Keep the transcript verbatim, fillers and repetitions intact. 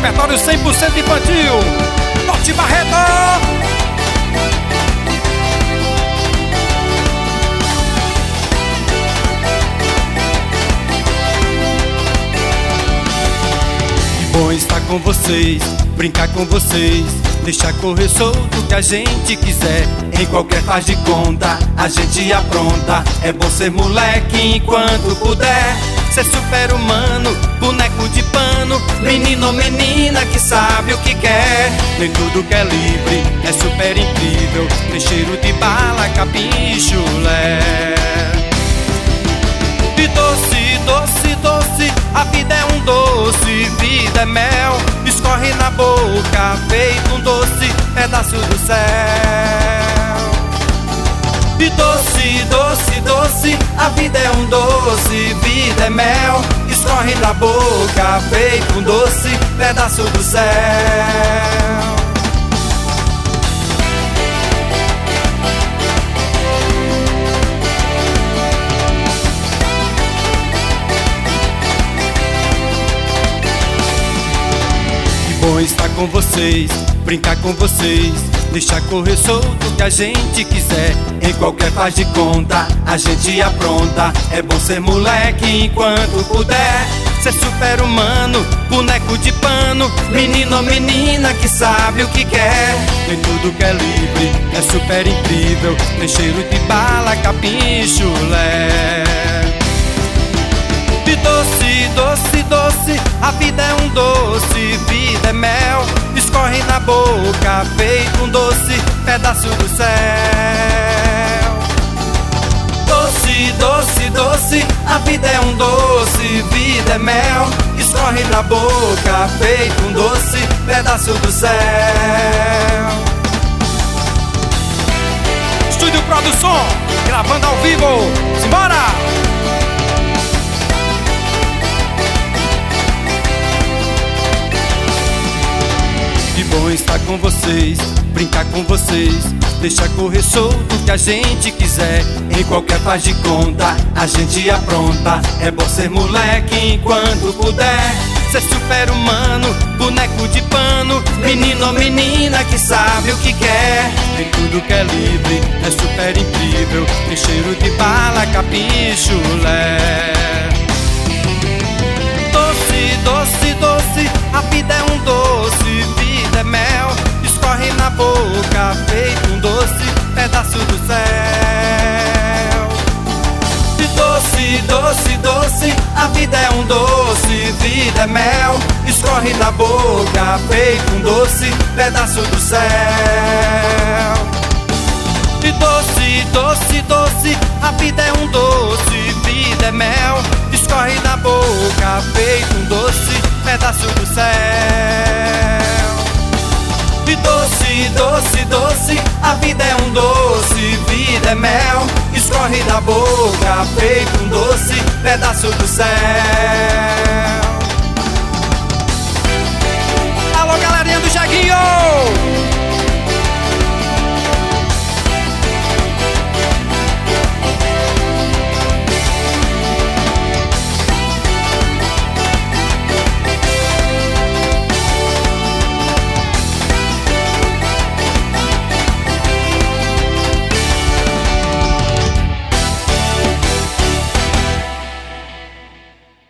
repertório cem por cento infantil. Norte Barreto. Bom estar com vocês, brincar com vocês, deixar correr solto que a gente quiser. Em qualquer faz de conta, a gente apronta. É bom ser moleque enquanto puder. Ser super-humano, boneco de pano, menino ou menina que sabe o que quer. Nem tudo que é livre é super incrível. Tem cheiro de bala, capim e chulé. E doce, doce, doce, a vida é um doce, vida é mel, escorre na boca, feito um doce, pedaço do céu. E doce, doce, doce, a vida é um doce, vida é mel, escorre na boca, feito um doce, pedaço do céu. Bom estar com vocês, brincar com vocês, deixar correr solto que a gente quiser. Em qualquer faz de conta, a gente apronta. É bom ser moleque enquanto puder. Ser super-humano, boneco de pano, menino ou menina que sabe o que quer. Nem tudo que é livre é super incrível. Tem cheiro de bala, capim e chulé. E doce, doce, doce, a vida é um doce, vida é mel, escorre na boca, feito um doce, pedaço do céu. Doce, doce, doce, a vida é um doce, vida é mel, escorre na boca, feito um doce, pedaço do céu. Estúdio Produção, gravando ao vivo, simbora! Que bom estar com vocês, brincar com vocês, deixar correr solto que a gente quiser. Em qualquer faz de conta, a gente apronta. É bom ser moleque enquanto puder. Ser super-humano, boneco de pano, menino ou menina que sabe o que quer. Tem tudo que é livre, é super incrível. Tem cheiro de bala, capim e chulé. Doce, doce, doce, a vida é um doce, vida é mel, escorre na boca, feito um doce, pedaço do céu. E doce, doce, doce, a vida é um doce, vida é mel, escorre na boca, feito um doce, pedaço do céu. E doce, doce, doce, a vida é um doce, vida é mel, escorre na boca, feito um doce, pedaço do céu. E doce, doce, doce, a vida é um doce, vida é mel, escorre na boca, feito um doce, pedaço do céu. Alô, galerinha do Jaguinho!